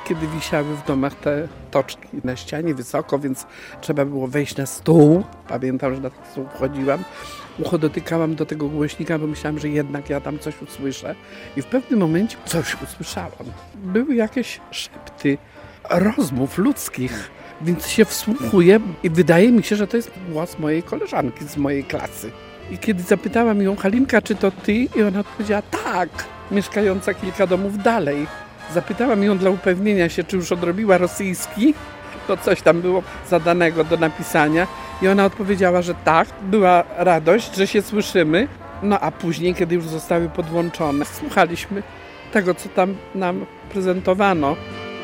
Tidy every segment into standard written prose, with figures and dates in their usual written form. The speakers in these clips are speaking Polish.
kiedy wisiały w domach te toczki na ścianie wysoko, więc trzeba było wejść na stół. Pamiętam, że na ten stół wchodziłam. Ucho dotykałam do tego głośnika, bo myślałam, że jednak ja tam coś usłyszę. I w pewnym momencie coś usłyszałam. Były jakieś szepty rozmów ludzkich, więc się wsłuchuję i wydaje mi się, że to jest głos mojej koleżanki z mojej klasy. I kiedy zapytałam ją, Halinka, czy to ty? I ona odpowiedziała, tak, mieszkająca kilka domów dalej. Zapytałam ją dla upewnienia się, czy już odrobiła rosyjski, to coś tam było zadanego do napisania. I ona odpowiedziała, że tak, była radość, że się słyszymy. No a później, kiedy już zostały podłączone, słuchaliśmy tego, co tam nam prezentowano.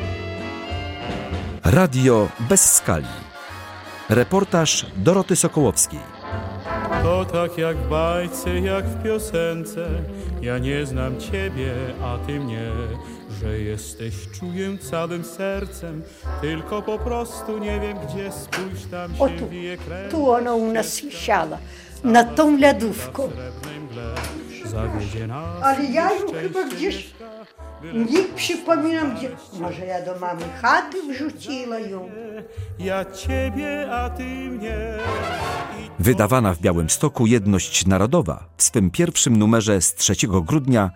Radio bez skali. Reportaż Doroty Sokołowskiej. To tak jak w bajce, jak w piosence. Ja nie znam ciebie, a ty mnie. Że jesteś, czuję całym sercem. Tylko po prostu nie wiem gdzie. Spójrz, tam się wije krew. Tu ona u nas wisiała, na tą lodówką. Ale ja ją chyba gdzieś nie przypominam gdzie. Może ja do mamy chaty wrzuciła ją. Ja ciebie, a ty mnie. Wydawana w Białymstoku Jedność Narodowa w swym pierwszym numerze z 3 grudnia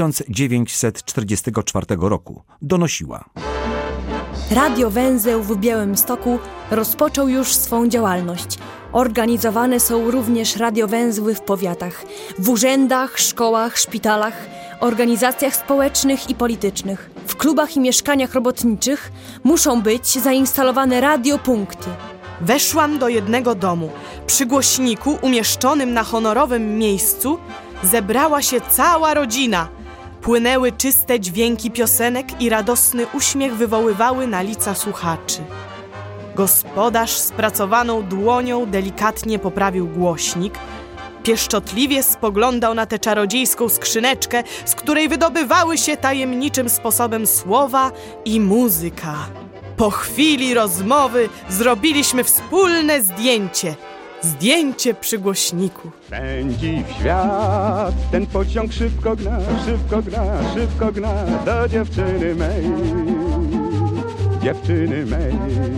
1944 roku donosiła. Radio Węzeł w Białymstoku rozpoczął już swą działalność. Organizowane są również radiowęzły w powiatach, w urzędach, szkołach, szpitalach, organizacjach społecznych i politycznych. W klubach i mieszkaniach robotniczych muszą być zainstalowane radiopunkty. Weszłam do jednego domu. Przy głośniku umieszczonym na honorowym miejscu zebrała się cała rodzina. Płynęły czyste dźwięki piosenek i radosny uśmiech wywoływały na lica słuchaczy. Gospodarz spracowaną dłonią delikatnie poprawił głośnik, pieszczotliwie spoglądał na tę czarodziejską skrzyneczkę, z której wydobywały się tajemniczym sposobem słowa i muzyka. Po chwili rozmowy zrobiliśmy wspólne zdjęcie. Zdjęcie przy głośniku. Pędzi w świat, ten pociąg szybko gna, szybko gna, szybko gna do dziewczyny mej, dziewczyny mej.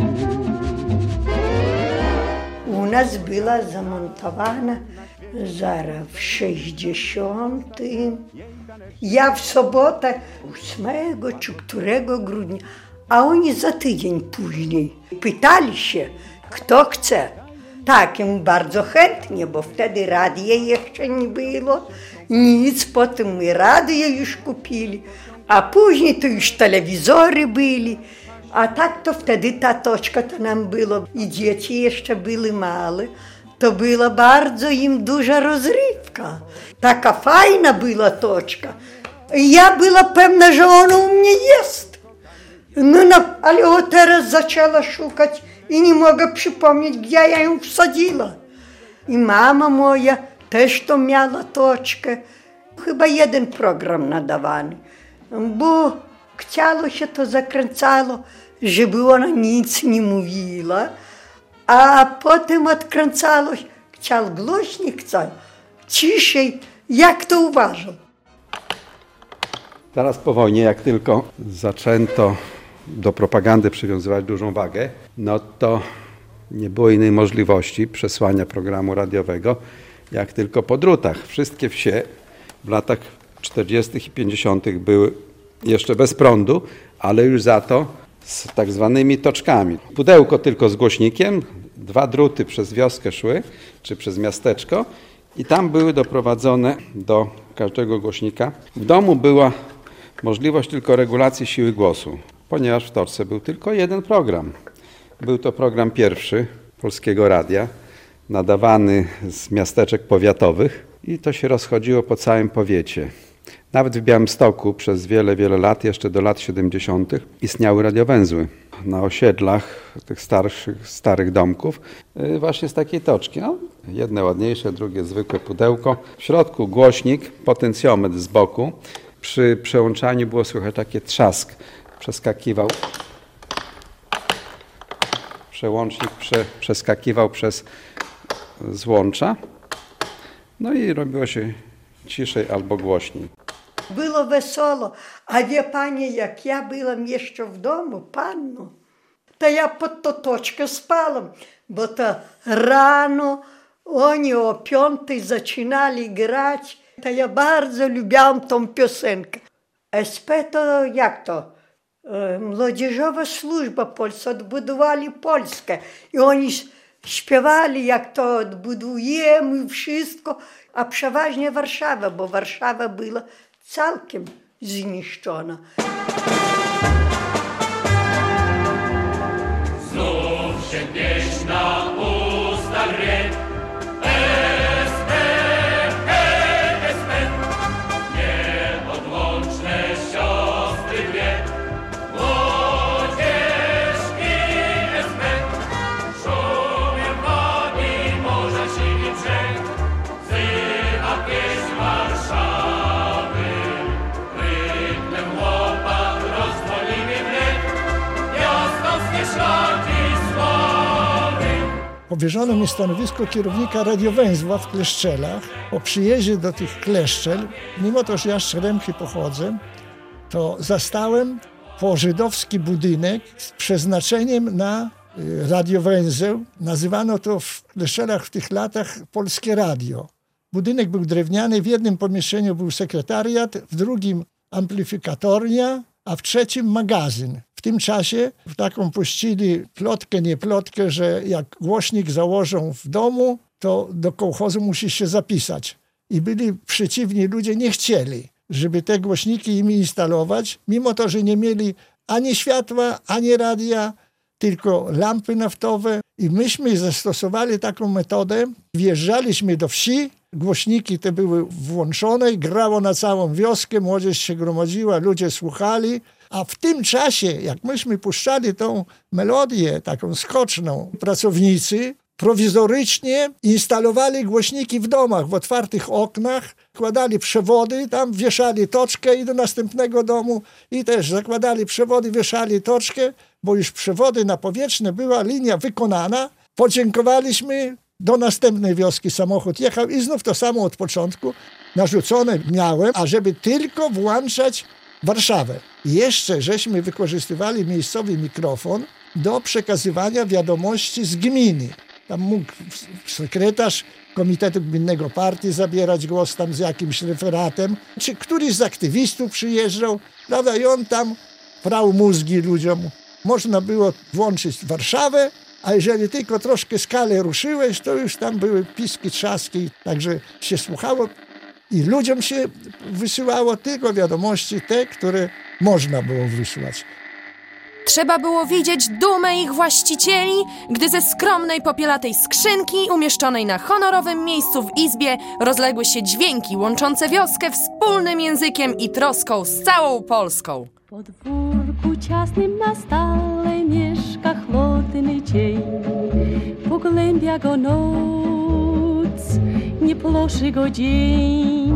U nas była zamontowana zaraz w 60. Ja w sobotę 8 czy którego grudnia, a oni za tydzień później pytali się, kto chce. Tak, im bardzo chętnie, bo wtedy radia jeszcze nie było, nic, potem my radio już kupili, a później to już telewizory byli, a tak to wtedy ta toczka to nam było i dzieci jeszcze były małe, to była bardzo im duża rozrywka. Taka fajna była toczka. Ja była pewna, że ona u mnie jest. No, ale teraz zaczęła szukać i nie mogę przypomnieć, gdzie ja ją wsadziła. I mama moja też to miała toczkę. Chyba jeden program nadawany, bo chciało się to zakręcało, żeby ona nic nie mówiła, a potem odkręcało się, chciał głośnik ciszej, jak to uważał. Zaraz po wojnie, jak tylko zaczęto do propagandy przywiązywać dużą wagę, no to nie było innej możliwości przesłania programu radiowego, jak tylko po drutach. Wszystkie wsie w latach 40. i 50. były jeszcze bez prądu, ale już za to z tak zwanymi toczkami. Pudełko tylko z głośnikiem, 2 druty przez wioskę szły, czy przez miasteczko i tam były doprowadzone do każdego głośnika. W domu była możliwość tylko regulacji siły głosu, ponieważ w toczce był tylko jeden program. Był to program pierwszy Polskiego Radia, nadawany z miasteczek powiatowych i to się rozchodziło po całym powiecie. Nawet w Białymstoku przez wiele, wiele lat, jeszcze do lat 70. istniały radiowęzły na osiedlach tych starych domków, właśnie z takiej toczki. No, jedne ładniejsze, drugie zwykłe pudełko. W środku głośnik, potencjometr z boku. Przy przełączaniu było słychać taki trzask. Przeskakiwał. Przełącznik przeskakiwał przez złącza. No i robiło się ciszej albo głośniej. Było wesoło. A wie pani, jak ja byłam jeszcze w domu, panną, to ja pod tą toczkę spałam, bo to rano oni o 5 zaczynali grać, to ja bardzo lubiłam tą piosenkę. SP to jak to? Młodzieżowa służba polska, odbudowali Polskę i oni śpiewali, jak to odbudujemy wszystko, a przeważnie Warszawa, bo Warszawa była całkiem zniszczona. Znów się pieśń na usta rwie. SP, SP, nieodłączne siostry dwie. Młodzież i SP, szumiem wodni morza siwi brzeg. Wzywa pieśń Warszawy, rytmem łopat rozwolimy wnet. Miastowskie szlaki sławy. Powierzono mi stanowisko kierownika radiowęzła w Kleszczelach. Po przyjeździe do tych Kleszczel, mimo to, że ja z Śremchy pochodzę, to zastałem pożydowski budynek z przeznaczeniem na radiowęzeł. Nazywano to w Kleszczelach w tych latach Polskie Radio. Budynek był drewniany, w jednym pomieszczeniu był sekretariat, w drugim amplifikatornia, a w trzecim magazyn. W tym czasie taką puścili plotkę, nie plotkę, że jak głośnik założą w domu, to do kołchozu musi się zapisać. I byli przeciwni ludzie, nie chcieli, żeby te głośniki im instalować, mimo to, że nie mieli ani światła, ani radia, tylko lampy naftowe. I myśmy zastosowali taką metodę. Wjeżdżaliśmy do wsi, głośniki te były włączone, grało na całą wioskę, młodzież się gromadziła, ludzie słuchali. A w tym czasie, jak myśmy puszczali tą melodię taką skoczną, pracownicy prowizorycznie instalowali głośniki w domach, w otwartych oknach, kładali przewody, tam wieszali toczkę i do następnego domu i też zakładali przewody, wieszali toczkę, bo już przewody na powietrzne była linia wykonana. Podziękowaliśmy, do następnej wioski samochód jechał i znów to samo od początku. Narzucone miałem, ażeby tylko włączać Warszawę. Jeszcze żeśmy wykorzystywali miejscowy mikrofon do przekazywania wiadomości z gminy. Tam mógł sekretarz Komitetu Gminnego Partii zabierać głos tam z jakimś referatem, czy któryś z aktywistów przyjeżdżał, prawda, i on tam prał mózgi ludziom. Można było włączyć Warszawę, a jeżeli tylko troszkę skalę ruszyłeś, to już tam były piski, trzaski, także się słuchało i ludziom się wysyłało tylko wiadomości te, które można było wysłać. Trzeba było widzieć dumę ich właścicieli, gdy ze skromnej popielatej skrzynki umieszczonej na honorowym miejscu w izbie rozległy się dźwięki łączące wioskę wspólnym językiem i troską z całą Polską. W podwórku ciasnym na stale mieszka chłodny dzień. Pogłębia go noc, nie ploszy go dzień.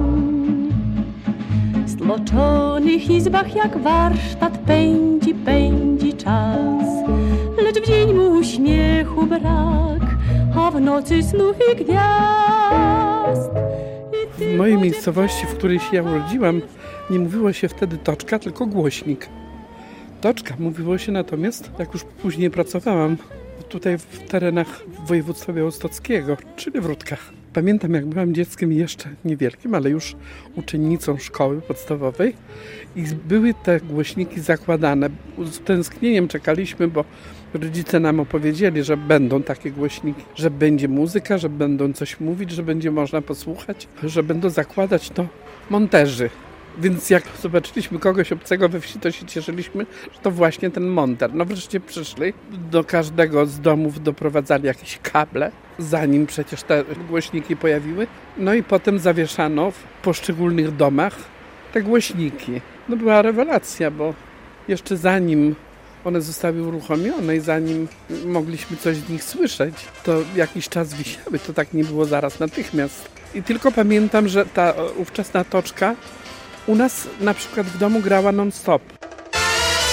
W stłoczonych izbach jak warsztat pędzi czas, lecz w dzień mu uśmiechu brak, a w nocy snów i gwiazd. W mojej miejscowości, w której się ja urodziłam, nie mówiło się wtedy toczka, tylko głośnik. Toczka mówiło się natomiast, jak już później pracowałam, tutaj w terenach województwa białostockiego, czyli w Rutkach. Pamiętam, jak byłam dzieckiem jeszcze niewielkim, ale już uczennicą szkoły podstawowej i były te głośniki zakładane. Z tęsknieniem czekaliśmy, bo rodzice nam opowiedzieli, że będą takie głośniki, że będzie muzyka, że będą coś mówić, że będzie można posłuchać, że będą zakładać to monterzy. Więc jak zobaczyliśmy kogoś obcego we wsi, to się cieszyliśmy, że to właśnie ten monter. No wreszcie przyszli, do każdego z domów doprowadzali jakieś kable, zanim przecież te głośniki pojawiły. No i potem zawieszano w poszczególnych domach te głośniki. No była rewelacja, bo jeszcze zanim one zostały uruchomione i zanim mogliśmy coś z nich słyszeć, to jakiś czas wisiały, to tak nie było zaraz natychmiast. I tylko pamiętam, że ta ówczesna toczka u nas na przykład w domu grała non-stop.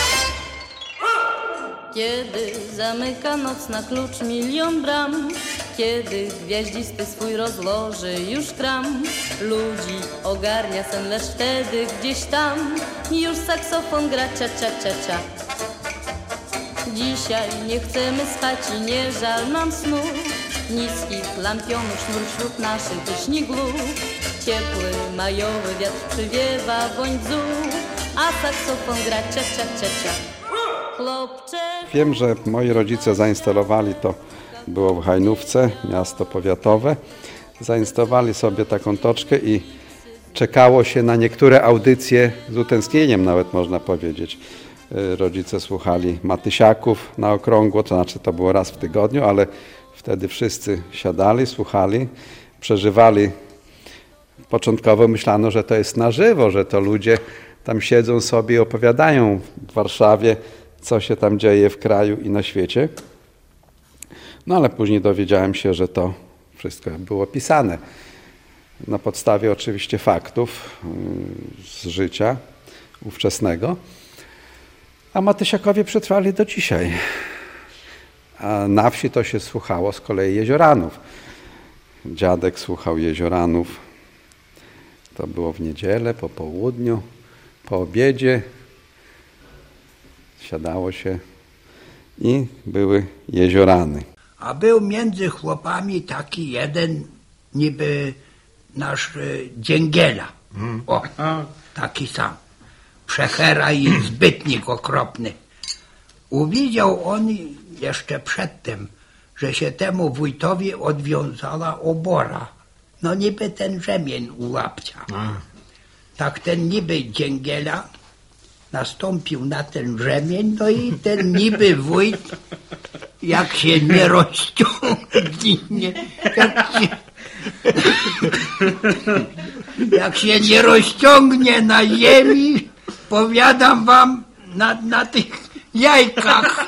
Kiedy zamyka noc na klucz milion bram, kiedy gwiaździsty swój rozłoży już kram. Ludzi ogarnia sen, lecz wtedy gdzieś tam już saksofon gra cia cia cia cia. Dzisiaj nie chcemy spać i nie żal nam snu, niskich lampionów sznur wśród naszych pyśni głów. Ciepły majowy wiatr przywiewa woń bzu, a saksofon gra cia cia cia cia. Chłopcze... Wiem, że moi rodzice zainstalowali to, było w Hajnówce, miasto powiatowe. Zainstalowali sobie taką toczkę i czekało się na niektóre audycje z utęsknieniem, nawet można powiedzieć. Rodzice słuchali Matysiaków na okrągło, to znaczy to było raz w tygodniu, ale wtedy wszyscy siadali, słuchali, przeżywali. Początkowo myślano, że to jest na żywo, że to ludzie tam siedzą sobie i opowiadają w Warszawie, co się tam dzieje w kraju i na świecie. No ale później dowiedziałem się, że to wszystko było pisane na podstawie oczywiście faktów z życia ówczesnego. A Matysiakowie przetrwali do dzisiaj. A na wsi to się słuchało z kolei Jezioranów. Dziadek słuchał Jezioranów. To było w niedzielę, po południu, po obiedzie. Siadało się i były Jeziorany. A był między chłopami taki jeden niby nasz Dzięgiela. O, taki sam. Przechera i zbytnik okropny. Uwidział on jeszcze przedtem, że się temu wójtowi odwiązała obora. No niby ten rzemień u łapcia. Tak ten niby Dzięgiela nastąpił na ten rzemień, no i ten niby wójt, jak się nie rozciągnie, jak się nie rozciągnie na ziemi, powiadam wam, na tych jajkach.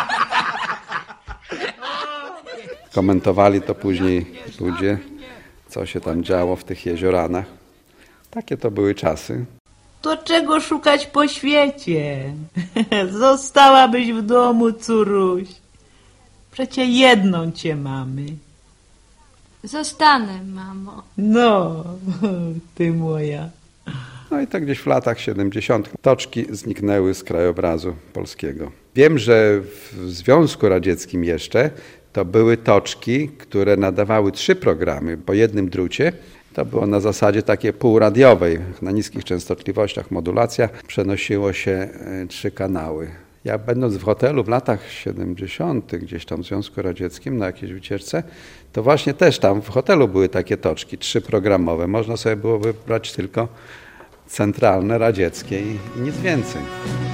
Komentowali to później ludzie, co się tam działo w tych Jezioranach. Takie to były czasy. To czego szukać po świecie? Zostałabyś w domu, córuś. Przecie jedną cię mamy. Zostanę, mamo. No, ty moja. No i tak gdzieś w latach 70. toczki zniknęły z krajobrazu polskiego. Wiem, że w Związku Radzieckim jeszcze to były toczki, które nadawały 3 programy po jednym drucie. To było na zasadzie takiej półradiowej. Na niskich częstotliwościach modulacja przenosiło się 3 kanały. Ja będąc w hotelu w latach 70. gdzieś tam w Związku Radzieckim na jakiejś wycieczce, to właśnie też tam w hotelu były takie toczki 3-programowe. Można sobie było wybrać tylko centralne, radzieckie i nic więcej.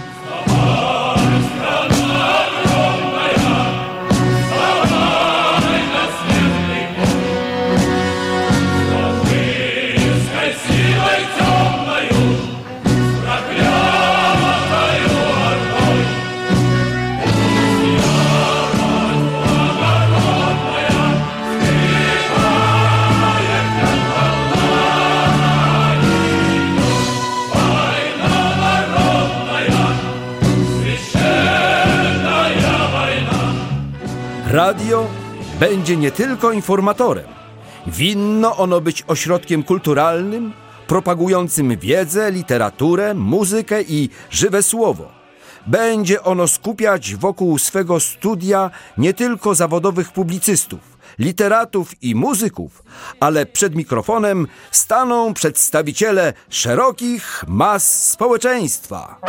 Radio będzie nie tylko informatorem. Winno ono być ośrodkiem kulturalnym, propagującym wiedzę, literaturę, muzykę i żywe słowo. Będzie ono skupiać wokół swego studia nie tylko zawodowych publicystów, literatów i muzyków, ale przed mikrofonem staną przedstawiciele szerokich mas społeczeństwa.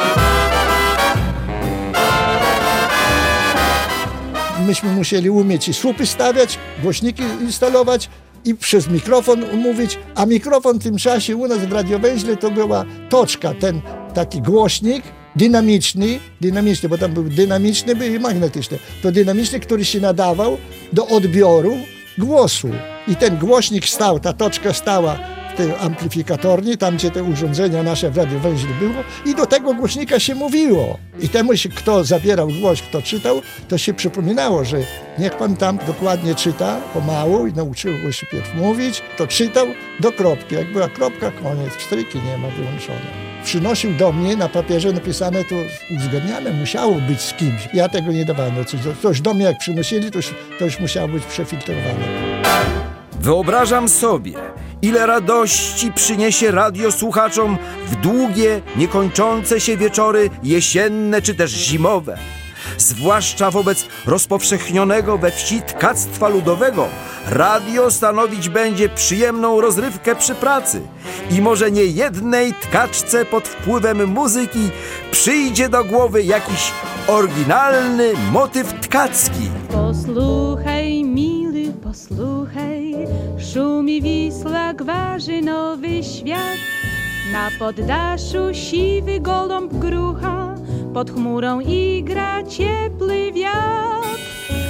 Myśmy musieli umieć i słupy stawiać, głośniki instalować i przez mikrofon mówić, a mikrofon w tym czasie u nas w radiowęźle to była toczka, ten taki głośnik dynamiczny, bo tam był dynamiczny i magnetyczny. To dynamiczny, który się nadawał do odbioru głosu. I ten głośnik stał, ta toczka stała w tej amplifikatorni, tam gdzie te urządzenia nasze w radiowęźle było i do tego głośnika się mówiło. I temu się kto zabierał głos, kto czytał, to się przypominało, że niech pan tam dokładnie czyta pomału i nauczyło go się pierw mówić, to czytał do kropki. Jak była kropka, koniec, wstryki nie ma, wyłączone. Przynosił do mnie na papierze napisane, to uzgadniane musiało być z kimś. Ja tego nie dawałem. Coś do mnie jak przynosili, to już musiało być przefiltrowane. Wyobrażam sobie, ile radości przyniesie radio słuchaczom w długie, niekończące się wieczory jesienne czy też zimowe. Zwłaszcza wobec rozpowszechnionego we wsi tkactwa ludowego, radio stanowić będzie przyjemną rozrywkę przy pracy i może nie jednej tkaczce pod wpływem muzyki przyjdzie do głowy jakiś oryginalny motyw tkacki. Posłuchaj, mily, posłuchaj, szumi Wisła, gwarzy nowy świat. Na poddaszu siwy goląb grucha, pod chmurą igra ciepły wiatr.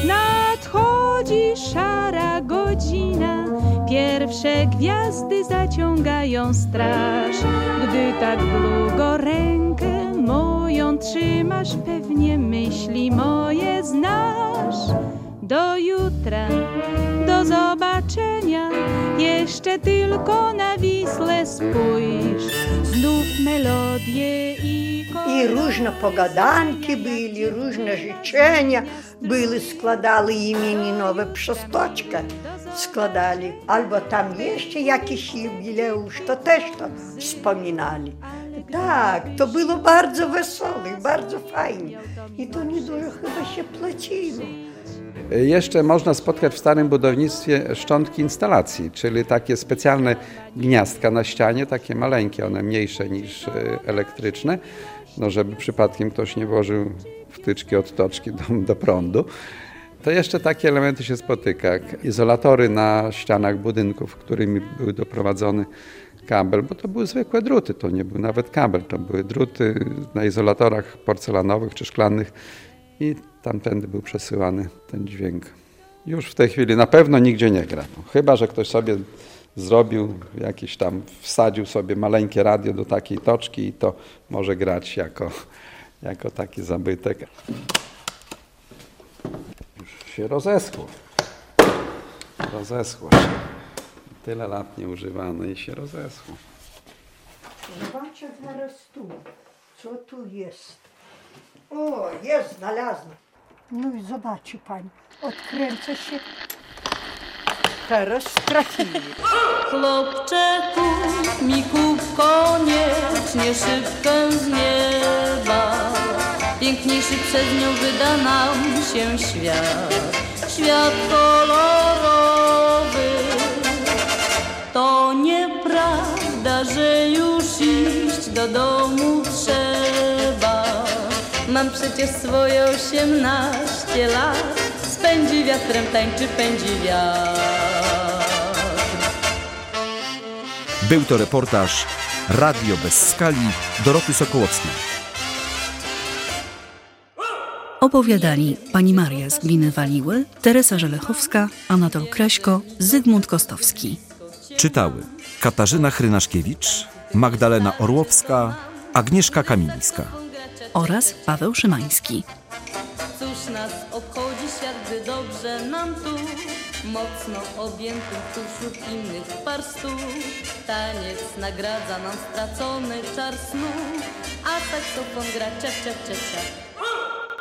Nadchodzi szara godzina, pierwsze gwiazdy zaciągają straż. Gdy tak długo rękę moją trzymasz, pewnie myśli moje znasz. Do jutra, do zobaczenia, jeszcze tylko na Wisłę spójrz. Znów melodie i różne pogadanki byli, różne życzenia były, składali imieninowe przestочка, składali. Albo tam jeszcze jakiś jubileusz, to też to wspominali. Tak, to było bardzo wesołe, bardzo fajnie. I to niedużo chyba się płaciło. Jeszcze można spotkać w starym budownictwie szczątki instalacji, czyli takie specjalne gniazdka na ścianie, takie maleńkie, one mniejsze niż elektryczne, no żeby przypadkiem ktoś nie włożył wtyczki od toczki do prądu. To jeszcze takie elementy się spotyka, jak izolatory na ścianach budynków, którymi był doprowadzony kabel, bo to były zwykłe druty, to nie był nawet kabel, to były druty na izolatorach porcelanowych czy szklanych i tamtędy był przesyłany ten dźwięk. Już w tej chwili na pewno nigdzie nie gra. No, chyba że ktoś sobie zrobił jakiś tam, wsadził sobie maleńkie radio do takiej toczki i to może grać jako taki zabytek. Już się rozeschło. Rozeschło się. Tyle lat nieużywane i się rozeschło. Zobaczę zaraz tu. Co tu jest? O, jest, znalazłam. No i zobaczy pani, odkręca się. Teraz trafili. Chłopczyku, mi kup koniecznie szybkę z nieba. Piękniejszy przez nią wyda nam się świat. Świat kolorowy. To nieprawda, że już iść do domu trzeba. Mam przecież swoje 18 lat. Spędzi wiatrem, tańczy, pędzi wiatr. Był to reportaż Radio bez skali Doroty Sokołowskiej. Opowiadali pani Maria z Gliny Waliły, Teresa Żelechowska, Anatol Kraśko, Zygmunt Kostowski. Czytały Katarzyna Chrynaszkiewicz, Magdalena Orłowska, Agnieszka Kamińska oraz Paweł Szymański. Cóż nas obchodzi świat, gdy dobrze nam tu, mocno objętym tu wśród innych par stóp. Taniec nagradza nam stracony czar snu, a saksofon gra czep, czep, czep, czep.